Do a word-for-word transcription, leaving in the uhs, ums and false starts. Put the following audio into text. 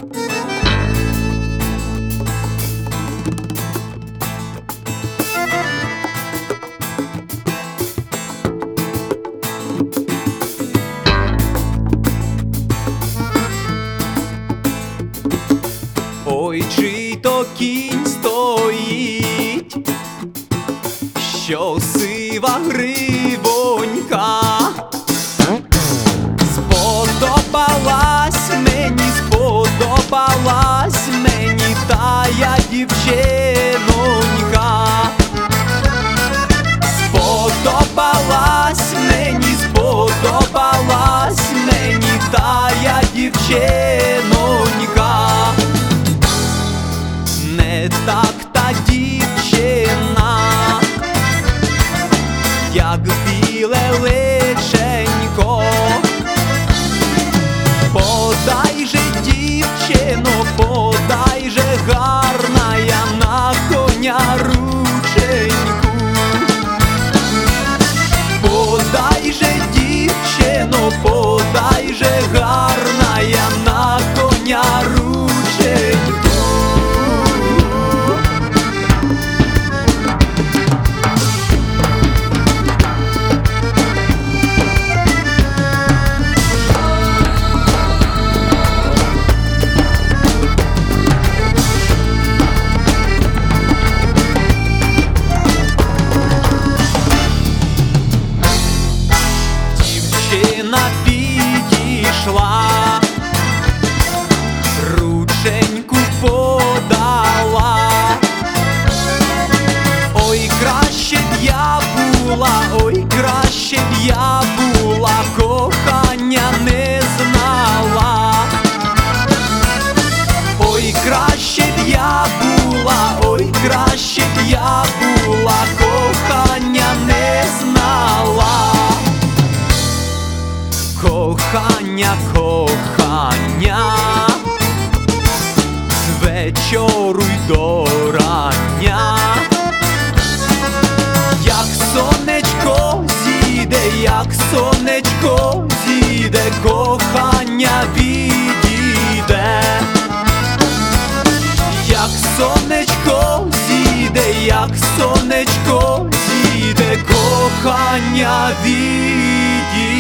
Ой, чий то кінь стоїть, що сива гривонька. Сподобалась мені, сподобалась мені тая дівчинонька. Сподобалась мені, сподобалась мені тая дівчинонька. Не так та дівчина, як біле личенько. Подай же, дівчино, подай же, гарна я на коня рученьку. Подай же, дівчино, подай же, гарна я на коня рученьку. Дівчина підійшла, рученьку подала. Ой, краще б я була, ой, краще б я була, кохання не знала. Ой, краще б я була, ой, краще б я була, кохання не знала. Кохання, кохання, з вечору й до рання. Як сонечко зійде, як сонечко зійде, кохання відійде. Як сонечко зійде, як сонечко зійде, кохання відійде.